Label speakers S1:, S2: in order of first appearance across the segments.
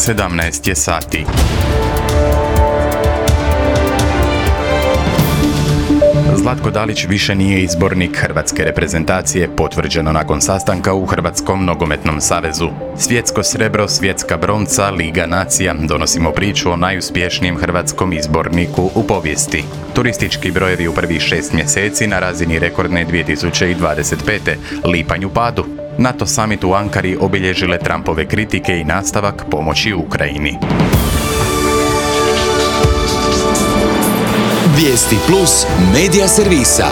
S1: 17 je sati. Zlatko Dalić više nije izbornik hrvatske reprezentacije, potvrđeno nakon sastanka u Hrvatskom nogometnom savezu. Svjetsko srebro, svjetska bronca, Liga nacija. Donosimo priču o najuspješnijem hrvatskom izborniku u povijesti. Turistički brojevi u prvih 6 mjeseci na razini rekordne 2025. Lipanj u padu. NATO summit u Ankari obilježile Trumpove kritike i nastavak pomoći Ukrajini.
S2: Vijesti Plus medija servisa.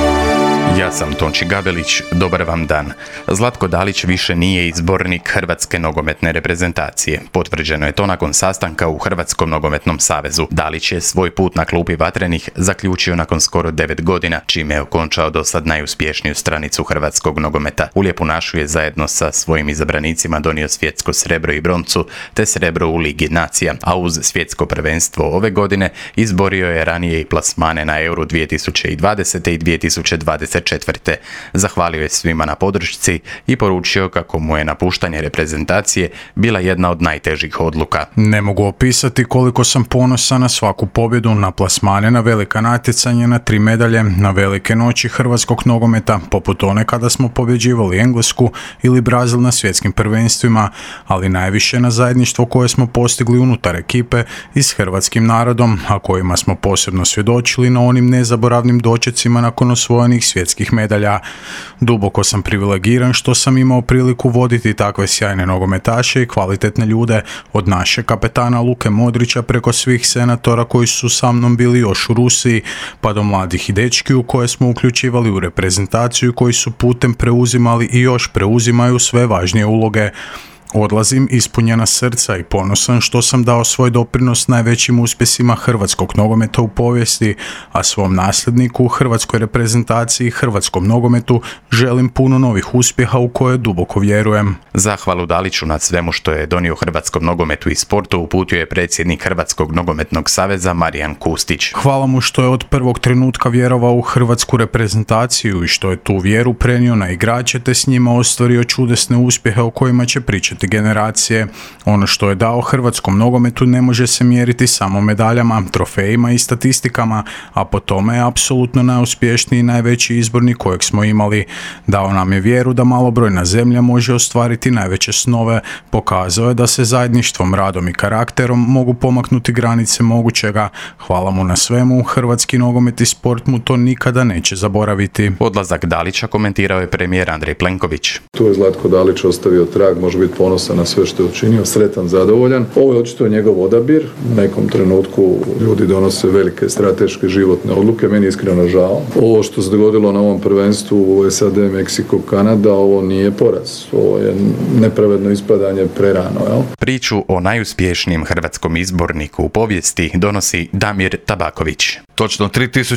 S1: Ja sam Tonči Gabelić, dobar vam dan. Zlatko Dalić više nije izbornik hrvatske nogometne reprezentacije. Potvrđeno je to nakon sastanka u Hrvatskom nogometnom savezu. Dalić je svoj put na klupi Vatrenih zaključio nakon skoro 9 godina, čime je okončao dosad najuspješniju stranicu hrvatskog nogometa. U Lijepu našu je zajedno sa svojim izabranicima donio svjetsko srebro i broncu, te srebro u Ligi nacija, a uz svjetsko prvenstvo ove godine izborio je ranije i plasmane na Euro 2020. i 2024. Zahvalio je svima na podršci i poručio kako mu je napuštanje reprezentacije bila jedna od najtežih odluka.
S3: Ne mogu opisati koliko sam ponosan na svaku pobjedu, na plasmane, na velika natjecanja, na 3 medalje, na velike noći hrvatskog nogometa, poput one kada smo pobjeđivali Englesku ili Brazil na svjetskim prvenstvima, ali najviše na zajedništvo koje smo postigli unutar ekipe i s hrvatskim narodom, a kojima smo posebno svjedočili na onim nezaboravnim dočecima nakon osvojenih svjetskih medalja. Duboko sam privilegiran što sam imao priliku voditi takve sjajne nogometaše i kvalitetne ljude, od naše kapetana Luke Modrića preko svih senatora koji su sa mnom bili još u Rusiji, pa do mladih i dečki u koje smo uključivali u reprezentaciju koji su putem preuzimali i još preuzimaju sve važnije uloge. Odlazim ispunjena srca i ponosan što sam dao svoj doprinos najvećim uspjesima hrvatskog nogometa u povijesti, a svom nasljedniku u hrvatskoj reprezentaciji i hrvatskom nogometu želim puno novih uspjeha u koje duboko vjerujem.
S1: Zahvalu Daliću na svemu što je donio hrvatskom nogometu i sportu uputio je predsjednik Hrvatskog nogometnog saveza Marijan Kustić.
S3: Hvala mu što je od prvog trenutka vjerovao u hrvatsku reprezentaciju i što je tu vjeru prenio na igrače te s njima ostvario čudesne uspjehe o kojima će pričati generacije. Ono što je dao hrvatskom nogometu ne može se mjeriti samo medaljama, trofejima i statistikama, a po tome je apsolutno najuspješniji i najveći izbornik kojeg smo imali. Dao nam je vjeru da malobrojna zemlja može ostvariti najveće snove, pokazao je da se zajedništvom, radom i karakterom mogu pomaknuti granice mogućega. Hvala mu na svemu, hrvatski nogomet i sport mu to nikada neće zaboraviti.
S1: Odlazak Dalića komentirao je premijer Andrej Plenković.
S4: Tu je Zlatko Dalić ostavio trag, može biti ponosan na sve što je učinio, sretan, zadovoljan. Ovo je očito njegov odabir. U nekom trenutku ljudi donose velike strateške životne odluke. Meni je iskreno žao. Ovo što se dogodilo na ovom prvenstvu u SAD, Meksiko, Kanada, ovo nije poraz. Ovo je nepravedno ispadanje prerano. Jel?
S1: Priču o najuspješnijem hrvatskom izborniku u povijesti donosi Damir Tabaković.
S5: Točno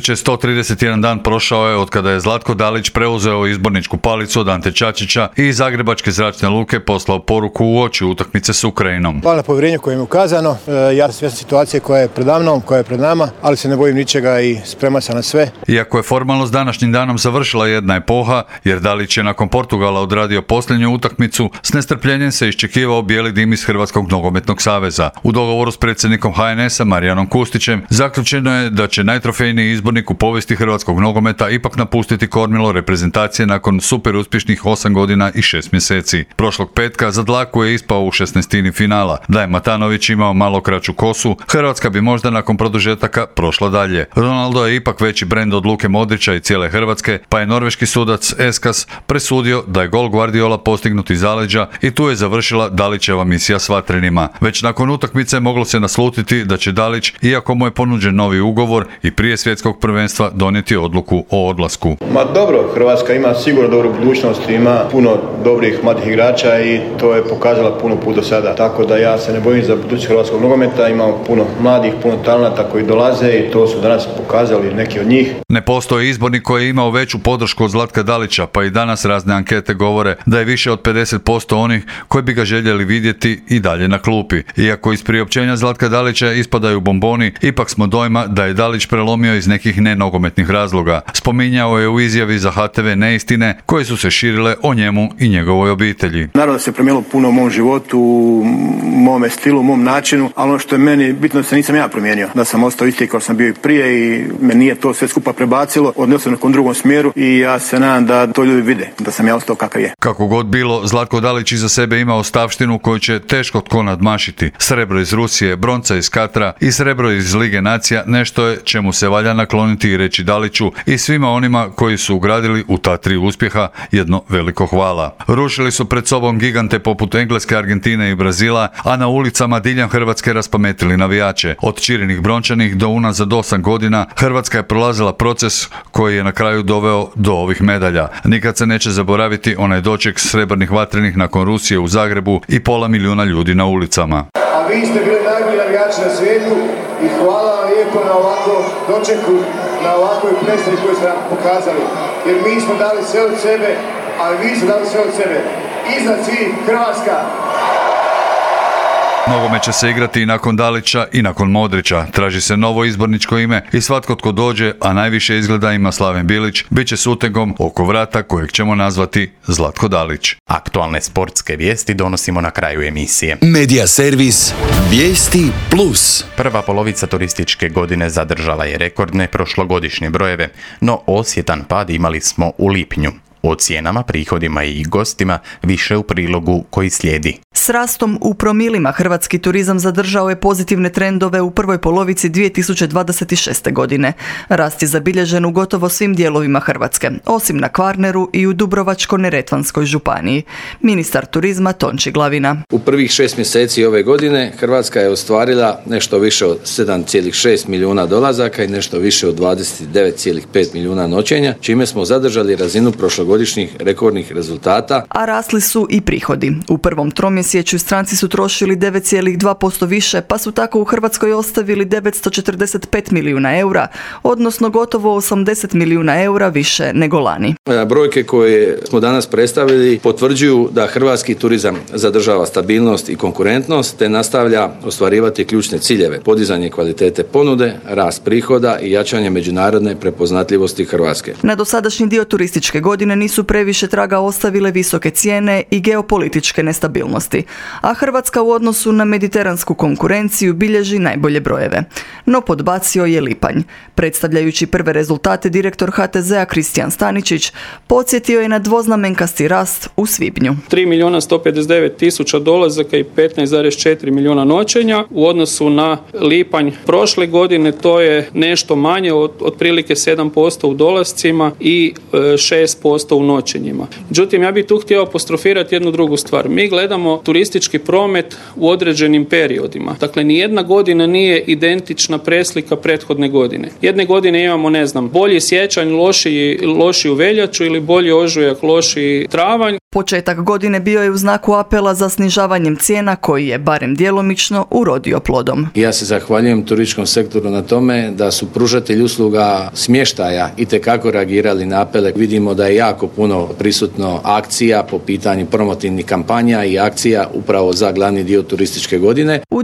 S5: 3131 dan prošao je od kada je Zlatko Dalić preuzeo izborničku palicu od Ante Čačića i iz Zagrebačke zračne luke poslao poruku u oči utakmice s Ukrajinom.
S6: Hvala na povjerenju koje mi je ukazano. Ja sam svjestan situacije koja je pred mnom, koja je pred nama, ali se ne bojim ničega i spreman sam na sve.
S5: Iako je formalno s današnjim danom završila jedna epoha, jer Dalić je nakon Portugala odradio posljednju utakmicu, s nestrpljenjem se iščekivao bijeli dim iz Hrvatskog nogometnog saveza. U dogovoru s predsjednikom HNS-a Marijanom Kustićem zaključeno je da će najtrofejniji izbornik u povijesti hrvatskog nogometa ipak napustiti kormilo reprezentacije nakon super uspješnih 8 godina i 6 mjeseci. Prošlog petka za dlaku je ispao u 16. finala. Da je Matanović imao malo kraću kosu, Hrvatska bi možda nakon produžetaka prošla dalje. Ronaldo je ipak veći brend od Luke Modrića i cijele Hrvatske, pa je norveški sudac Eskas presudio da je gol Guardiola postignut iz zaleđa i tu je završila Dalićeva misija s Vatrenima. Već nakon utakmice moglo se naslutiti da će Dalić, iako mu je ponuđen novi ugovor i prije svjetskog prvenstva, donijeti odluku o odlasku.
S6: Ma dobro, Hrvatska ima sigurno dobru budućnost, ima puno dobrih mladih igrača i to je pokazala puno puta do sada. Tako da ja se ne bojim za budućnost hrvatskog nogometa, imamo puno mladih, puno talenata koji dolaze i to su danas pokazali neki od njih.
S5: Ne postoji izbornik koji je imao veću podršku od Zlatka Dalića, pa i danas razne ankete govore da je više od 50% onih koji bi ga željeli vidjeti i dalje na klupi. Iako iz priopćenja Zlatka Dalića ispadaju bomboni, ipak smo dojma da je Dalić prelomio iz nekih nenogometnih razloga. Spominjao je u izjavi za HTV neistine koje su se širile o njemu i njegovoj obitelji.
S6: Naravno da se promijenilo puno u mom životu, u mome stilu, u mom načinu, ali ono što je meni bitno da se nisam ja promijenio, da sam ostao isti kao sam bio i prije i me nije to sve skupa prebacilo, odnosno u nekom drugom smjeru i ja se nadam da to ljudi vide, da sam ja ostao kakav je.
S5: Kako god bilo, Zlatko Dalić iza sebe ima ostavštinu koju će teško tko nadmašiti. Srebro iz Rusije, bronca iz Katra i srebro iz Lige nacija nešto je čemu se valja nakloniti i reći Daliću i svima onima koji su ugradili u ta 3 uspjeha jedno veliko hvala. Rušili su pred sobom gigante poput Engleske, Argentine i Brazila, a na ulicama diljem Hrvatske raspametili navijače. Od Čirinih brončanih do unazad 8 godina Hrvatska je prolazila proces koji je na kraju doveo do ovih medalja. Nikad se neće zaboraviti onaj doček srebrnih vatrenih nakon Rusije u Zagrebu i 500 milijuna ljudi na ulicama.
S7: A vi ste bili najbolji navijači na svijetu i hvala vam lijepo na ovakvom dočeku, na ovakvoj predstavi koju ste nam pokazali. Jer mi smo dali sve od sebe, ali vi ste dali sve od sebe. Iznad svih Hrvatska!
S5: Nogomet će se igrati i nakon Dalića i nakon Modrića. Traži se novo izborničko ime i svatko tko dođe, a najviše izgleda ima Slaven Bilić, bit će s utegom oko vrata kojeg ćemo nazvati Zlatko Dalić.
S1: Aktualne sportske vijesti donosimo na kraju emisije.
S2: Medija servis Vijesti Plus.
S1: Prva polovica turističke godine zadržala je rekordne prošlogodišnje brojeve, no osjetan pad imali smo u lipnju. O cijenama, prihodima i gostima više u prilogu koji slijedi.
S8: S rastom u promilima hrvatski turizam zadržao je pozitivne trendove u prvoj polovici 2026. godine. Rast je zabilježen u gotovo svim dijelovima Hrvatske, osim na Kvarneru i u Dubrovačko-neretvanskoj županiji. Ministar turizma Tonči Glavina.
S9: U prvih 6 mjeseci ove godine Hrvatska je ostvarila nešto više od 7,6 milijuna dolazaka i nešto više od 29,5 milijuna noćenja, čime smo zadržali razinu prošlogodišnjih rekordnih rezultata.
S8: A rasli su i prihodi. U prvom tromjesečju stranci su trošili 9,2% više, pa su tako u Hrvatskoj ostavili 945 milijuna eura, odnosno gotovo 80 milijuna eura više nego lani.
S9: Brojke koje smo danas predstavili potvrđuju da hrvatski turizam zadržava stabilnost i konkurentnost, te nastavlja ostvarivati ključne ciljeve: podizanje kvalitete ponude, rast prihoda i jačanje međunarodne prepoznatljivosti Hrvatske.
S8: Na dosadašnji dio turističke godine nisu previše traga ostavile visoke cijene i geopolitičke nestabilnosti, a Hrvatska u odnosu na mediteransku konkurenciju bilježi najbolje brojeve. No podbacio je lipanj. Predstavljajući prve rezultate, direktor HTZ-a Kristijan Staničić podsjetio je na dvoznamenkasti rast u svibnju.
S10: 3.159.000 dolazaka i 15,4 milijuna noćenja. U odnosu na lipanj prošle godine to je nešto manje, otprilike 7% u dolascima i 6% u noćenjima. Međutim, ja bih tu htio apostrofirati jednu drugu stvar. Mi gledamo turistički promet u određenim periodima. Dakle, nijedna godina nije identična preslika prethodne godine. Jedne godine imamo, bolji siječanj, lošiju veljaču ili bolji ožujak, lošiji travanj.
S8: Početak godine bio je u znaku apela za snižavanjem cijena koji je, barem djelomično, urodio plodom.
S9: Ja se zahvaljujem turističkom sektoru na tome da su pružatelji usluga smještaja itekako reagirali na apele. Vidimo da je jako puno prisutno akcija po pitanju promotivnih kampanja i akcija upravo za glavni dio turističke godine.
S8: U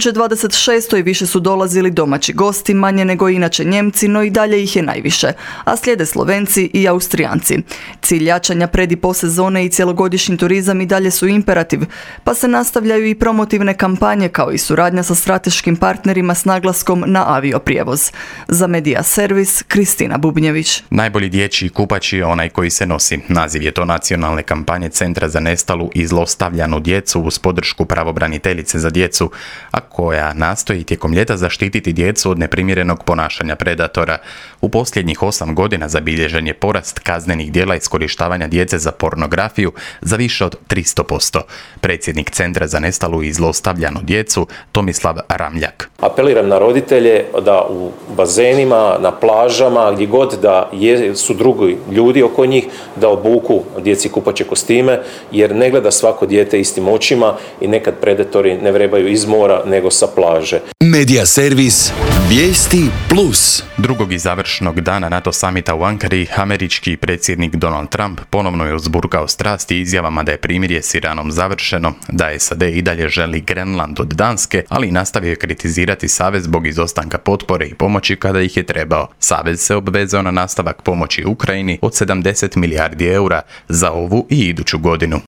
S8: 2026. više su dolazili domaći gosti, manje nego inače Njemci, no i dalje ih je najviše, a slijede Slovenci i Austrijanci. Cilj jačanja pred i posezone i cjelogodišnji turizam i dalje su imperativ, pa se nastavljaju i promotivne kampanje kao i suradnja sa strateškim partnerima s naglaskom na avioprijevoz. Za Medija servis Kristina Bubnjević.
S1: Najbolji dječji kupač je onaj koji se nosi. Naziv je to nacionalne kampanje Centra za nestalu i zlostavljanu djecu uz podršku pravobraniteljice za djecu, a koja nastoji tijekom ljeta zaštititi djecu od neprimjerenog ponašanja predatora. U posljednjih 8 godina zabilježen je porast kaznenih djela iskorištavanja djece za pornografiju za više od 300%. Predsjednik Centra za nestalu i zlostavljanu djecu Tomislav Ramljak.
S11: Apeliram na roditelje da u bazenima, na plažama, gdje god da su drugi ljudi oko njih, da obuku djeci kupaće kostime, jer ne gleda svako dijete istim očima i nekad predatori ne vrebaju iz mora nego sa plaže.
S2: Medija servis Vijesti Plus.
S1: Drugog i završnog dana NATO samita u Ankari, američki predsjednik Donald Trump ponovno je uzburkao strasti izjavama da je primirje s Iranom završeno, da SAD i dalje želi Grenland od Danske, ali i nastavio je kritizirati savez zbog izostanka potpore i pomoći kada ih je trebao. Savez se obvezao na nastavak pomoći Ukrajini od 70 milijardi eura za ovu i iduću godinu.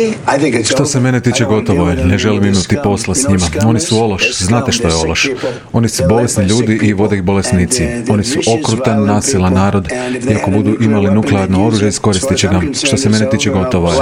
S12: Što se mene tiče, gotovo je. Ne želim imati posla s njima. Oni su ološ. Znate što je ološ? Oni su bolesni ljudi i vode ih bolesnici. Oni su okrutan, nasilan narod i ako budu imali nuklearno oružje, iskoristit će ga. Što se mene tiče, gotovo je.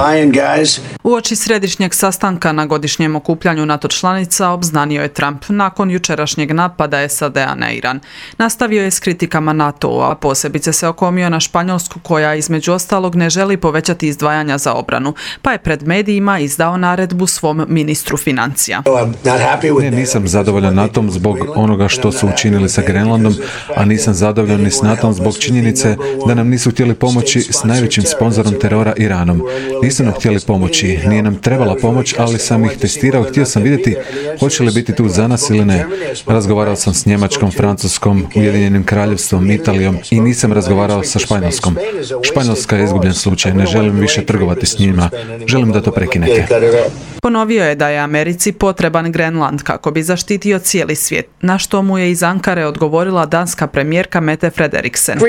S13: Uoči središnjeg sastanka na godišnjem okupljanju NATO članica obznanio je Trump nakon jučerašnjeg napada SAD-a na Iran. Nastavio je s kritikama NATO-a, a posebice se okomio na Španjolsku koja između ostalog ne želi povećati izdvajanja za obranu, pa je pred medijima izdao naredbu svom ministru financija.
S12: Nisam zadovoljan NATO-om zbog onoga što su učinili sa Grenlandom, a nisam zadovoljan ni s NATO-om zbog činjenice da nam nisu htjeli pomoći s najvećim sponzorom terora Iranom. Nisu nam htjeli pomoći, nije nam trebala pomoć, ali sam ih testirao, htio sam vidjeti hoće li biti tu za nas ili ne. Razgovarao sam s Njemačkom, Francuskom, Ujedinjenim Kraljevstvom, Italijom i nisam razgovarao sa Španjolskom. Španjolska je izgubljen slučaj, ne želim više trgovati s njima, želim da to prekinete.
S13: Ponovio je da je Americi potreban Grenland kako bi zaštitio cijeli svijet, na što mu je iz Ankare odgovorila danska premijerka Mette Frederiksen.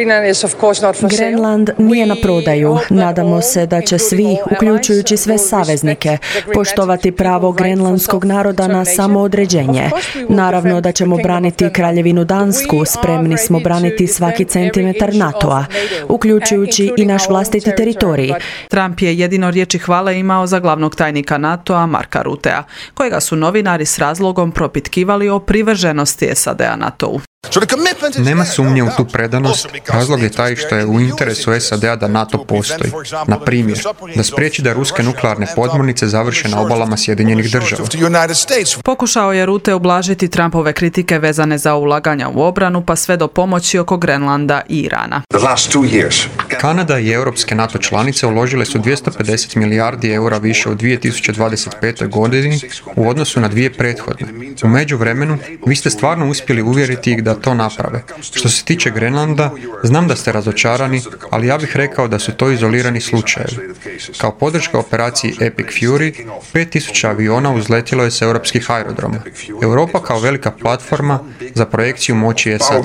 S14: Grenland nije na prodaju. Nadamo se da će svi, uključujući sve saveznike, poštovati pravo grenlandskog naroda na samoodređenje. Naravno da ćemo braniti Kraljevinu Dansku, spremni smo braniti svaki centimetar NATO-a, uključujući i naš vlastiti teritorij.
S13: Trump je jedino riječi hvale imao za glavnog tajnika NATO-a Marka Rutea, kojega su novinari s razlogom propitkivali o privrženosti SAD-a NATO-u.
S15: Nema sumnje u tu predanost. Razlog je taj što je u interesu SAD-a da NATO postoji. Na primjer, da spriječi da ruske nuklearne podmornice završe na obalama Sjedinjenih država.
S13: Pokušao je Rutte ublažiti Trumpove kritike vezane za ulaganja u obranu, pa sve do pomoći oko Grenlanda i Irana.
S15: Kanada i europske NATO članice uložile su 250 milijardi eura više u 2025. godini u odnosu na dvije prethodne. U međuvremenu, vi ste stvarno uspjeli uvjeriti ih da to naprave. Što se tiče Grenlanda, znam da ste razočarani, ali ja bih rekao da su to izolirani slučajevi. Kao podrška operaciji Epic Fury, 5000 aviona uzletjelo je s europskih aerodroma. Europa kao velika platforma za projekciju moći SAD.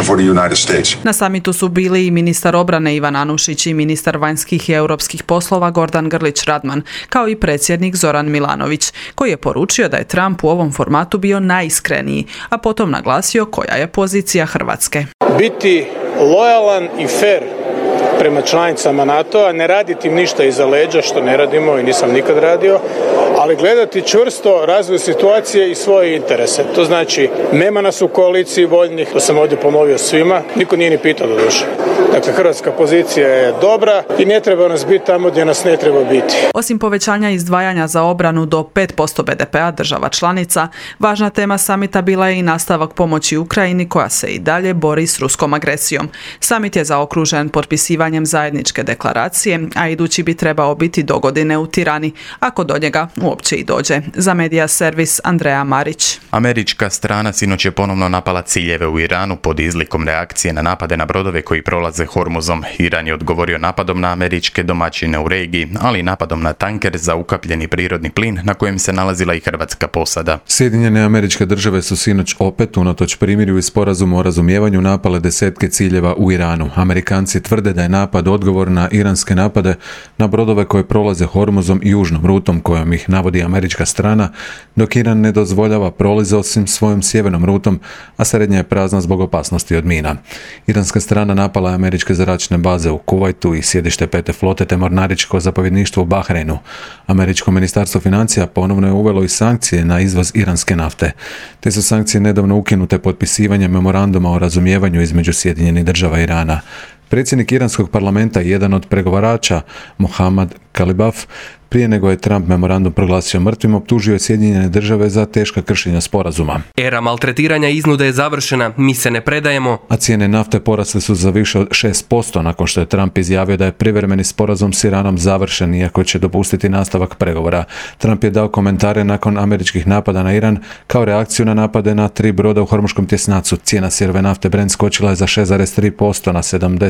S13: Na samitu su bili i ministar obrane Ivan Anušić i ministar vanjskih i europskih poslova Gordan Grlić-Radman, kao i predsjednik Zoran Milanović, koji je poručio da je Trump u ovom formatu bio najiskreniji, a potom naglasio koja je pozicija Hrvatske.
S16: Biti lojalan i fair prema članicama NATO-a, ne raditi im ništa iza leđa, što ne radimo i nisam nikad radio, ali gledati čvrsto razvoj situacije i svoje interese. To znači, nema nas u koaliciji voljnih, to sam ovdje ponovio svima, niko nije ni pitao do duše. Dakle, hrvatska pozicija je dobra i ne treba nas biti tamo gdje nas ne treba biti.
S13: Osim povećanja izdvajanja za obranu do 5% BDP-a država članica, važna tema samita bila je i nastavak pomoći Ukrajini koja se i dalje bori s ruskom agresijom. Samit je zaokružen potpisivanjem zajedničke deklaracije, a idući bi trebao biti dogodine u Tirani, ako do njega uopće i dođe. Za Medija servis Andreja Marić.
S1: Američka strana sinoć je ponovno napala ciljeve u Iranu pod izlikom reakcije na napade na brodove koji prolaze Hormuzom. Iran je odgovorio napadom na američke domaćine u regiji, ali i napadom na tanker za ukapljeni prirodni plin na kojem se nalazila i hrvatska posada.
S12: Sjedinjene Američke Države su sinoć opet, unatoč primirju i sporazumu o razumijevanju, napale desetke ciljeva u Iranu. Amerikanci tvrde da je napad odgovor na iranske napade na brodove koje prolaze Hormuzom i južnom rutom kojom ih navodi američka strana, dok Iran ne dozvoljava prolaz osim svojom sjevernom rutom, a srednja je prazna zbog opasnosti od mina. Iranska strana napala je američke zračne baze u Kuvajtu i sjedište 5. flote te mornaričko zapovjedništvo u Bahreinu. Američko ministarstvo financija ponovno je uvelo i sankcije na izvoz iranske nafte. Te su sankcije nedavno ukinute potpisivanjem memoranduma o razumijevanju između Sjedinjenih Država i Irana. Predsjednik iranskog parlamenta i jedan od pregovarača, Mohammad Kalibaf, prije nego je Trump memorandum proglasio mrtvim, optužio je Sjedinjene države za teška kršenja sporazuma.
S17: Era maltretiranja iznude je završena, mi se ne predajemo.
S12: A cijene nafte porasle su za više od 6% nakon što je Trump izjavio da je privremeni sporazum s Iranom završen, iako će dopustiti nastavak pregovora. Trump je dao komentare nakon američkih napada na Iran kao reakciju na napade na 3 broda u Hormuškom tjesnacu. Cijena sirove nafte Brent skočila je za 6,3% na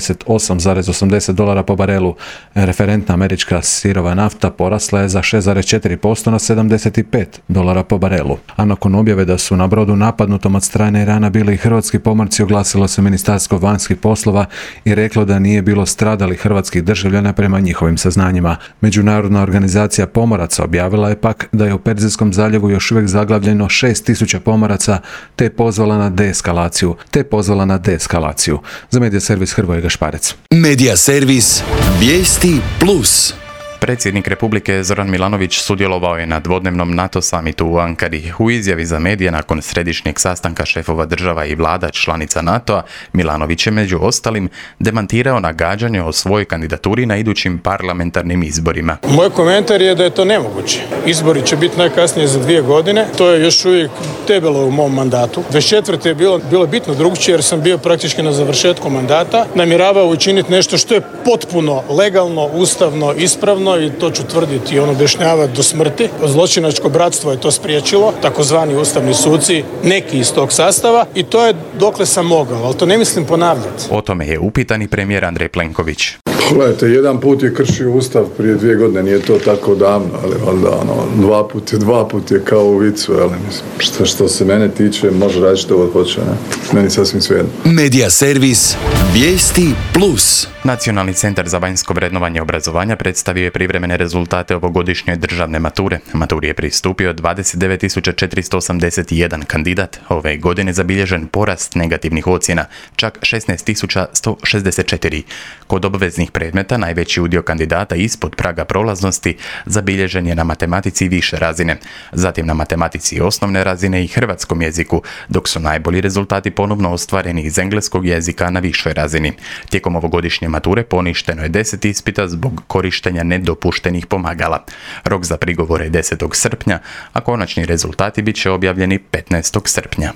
S12: $78,80 po barelu. Referentna američka sirova nafta porasla je za 6,4% na $75 po barelu. A nakon objave da su na brodu napadnutom od strane Irana bili i hrvatski pomorci, oglasilo se Ministarstvo vanjskih poslova i reklo da nije bilo stradalih hrvatskih državljana prema njihovim saznanjima. Međunarodna organizacija pomoraca objavila je pak da je u Perzijskom zaljevu još uvijek zaglavljeno 6.000 pomoraca, te pozvala na deeskalaciju. Za Medija servis Hrvoje Gašparec.
S2: Medija servis Vijesti Plus.
S1: Predsjednik Republike Zoran Milanović sudjelovao je na dvodnevnom NATO samitu u Ankari. U izjavi za medije nakon središnjeg sastanka šefova država i vlada članica NATO-a, Milanović je među ostalim demantirao nagađanje o svojoj kandidaturi na idućim parlamentarnim izborima.
S16: Moj komentar je da je to nemoguće. Izbori će biti najkasnije za 2 godine. To je još uvijek debelo u mom mandatu. 24. je bilo bitno drugčije jer sam bio praktički na završetku mandata. Namjeravao učiniti nešto što je potpuno legalno, ustavno, ispravno i to ću tvrditi i objašnjavati do smrti. Zločinačko bratstvo je to spriječilo, takozvani ustavni suci, neki iz tog sastava, i to je dokle sam mogao, ali to ne mislim ponavljati.
S1: O tome je upitan i premijer Andrej Plenković.
S4: Gledajte, jedan put je kršio ustav prije 2 godine, nije to tako davno, ali onda dva put je kao u vicu, ali mislim, što se mene tiče, može raditi što hoće, ne? Meni sasvim svejedno.
S2: Medija servis Vijesti Plus.
S1: Nacionalni centar za vanjsko vrednovanje obrazovanja predstavio je privremene rezultate ovogodišnje državne mature. Maturi je pristupio 29.481 kandidat. Ove godine zabilježen porast negativnih ocjena, čak 16.164. Kod obveznih predmeta najveći udio kandidata ispod praga prolaznosti zabilježen je na matematici više razine, zatim na matematici osnovne razine i hrvatskom jeziku, dok su najbolji rezultati ponovno ostvareni iz engleskog jezika na višoj razini. Tijekom ovogodišnje mature poništeno je 10 ispita zbog korištenja nedopuštenih pomagala. Rok za prigovore je 10. srpnja, a konačni rezultati bit će objavljeni 15. srpnja.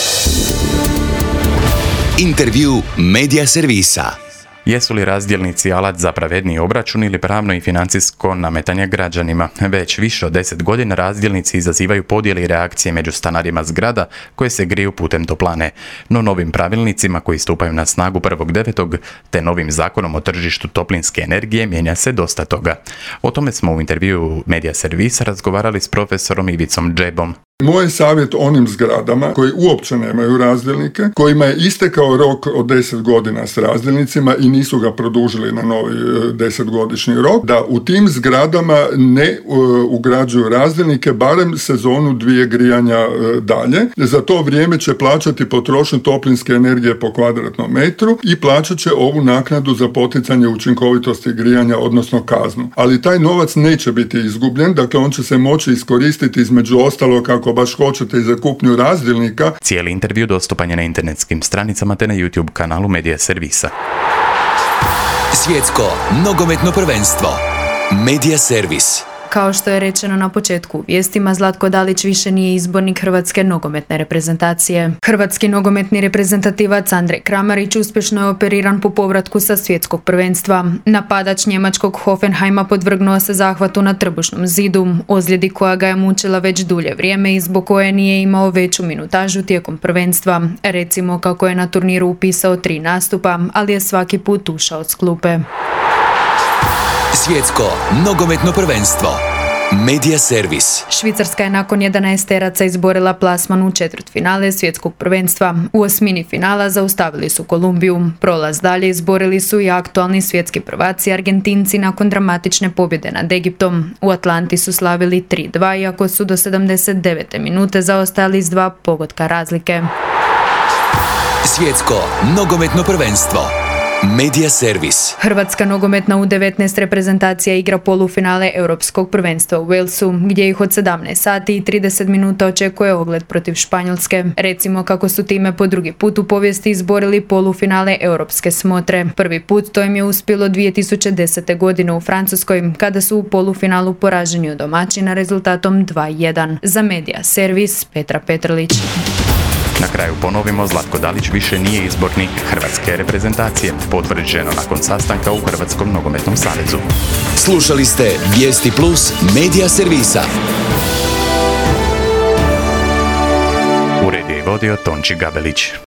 S2: Intervju Medija servisa.
S1: Jesu li razdjelnici alat za pravedniji obračun ili pravno i financijsko nametanje građanima? Već više od 10 godina razdjelnici izazivaju podjele i reakcije među stanarima zgrada koje se griju putem toplane. No novim pravilnicima koji stupaju na snagu 1.9. te novim zakonom o tržištu toplinske energije mijenja se dosta toga. O tome smo u intervjuu Medija servisa razgovarali s profesorom Ivicom Džebom.
S18: Moj savjet onim zgradama koji uopće nemaju razdjelnike, kojima je istekao rok od 10 godina s razdjelnicima i nisu ga produžili na novi 10-godišnji rok, da u tim zgradama ne ugrađuju razdjelnike barem sezonu 2 grijanja dalje. Za to vrijeme će plaćati potrošnju toplinske energije po kvadratnom metru i plaćat će ovu naknadu za poticanje učinkovitosti grijanja, odnosno kaznu. Ali taj novac neće biti izgubljen, dakle on će se moći iskoristiti između ostalog ako baš hoćete i za kupnju razdjelnika.
S1: Cijeli intervju dostupan je na internetskim stranicama te na YouTube kanalu Medija servisa.
S2: Svjetsko nogometno prvenstvo. Medija servis.
S19: Kao što je rečeno na početku vijestima, Zlatko Dalić više nije izbornik Hrvatske nogometne reprezentacije. Hrvatski nogometni reprezentativac Andrej Kramarić uspješno je operiran po povratku sa svjetskog prvenstva. Napadač njemačkog Hoffenheima podvrgnuo se zahvatu na trbušnom zidu, ozljedi koja ga je mučila već dulje vrijeme i zbog koje nije imao veću minutažu tijekom prvenstva. Recimo kako je na turniru upisao 3 nastupa, ali je svaki put ušao s klupe.
S2: Svjetsko nogometno prvenstvo. Medija servis.
S19: Švicarska je nakon 11 teraca izborila plasman u četvrtfinale svjetskog prvenstva. U osmini finala zaustavili su Kolumbiju. Prolaz dalje izborili su i aktualni svjetski prvaci Argentinci nakon dramatične pobjede nad Egiptom. U Atlanti su slavili 3-2 iako su do 79. minute zaostajali s 2 pogotka razlike.
S2: Svjetsko nogometno prvenstvo. Medija servis.
S19: Hrvatska nogometna U19 reprezentacija igra polufinale Europskog prvenstva u Walesu, gdje ih od 17 sati i 30 minuta očekuje ogled protiv Španjolske. Recimo kako su time po drugi put u povijesti izborili polufinale Europske smotre. Prvi put to im je uspjelo 2010. godine u Francuskoj, kada su u polufinalu poraženi od domaćina rezultatom 2:1. Za Medija servis Petra Petrlić.
S1: Na kraju ponovimo, Zlatko Dalić više nije izbornik hrvatske reprezentacije, potvrđeno nakon sastanka u Hrvatskom nogometnom savezu.
S2: Slušali ste Vijesti Plus Medija servisa.
S1: Uredio i vodio Tonči Gabelić.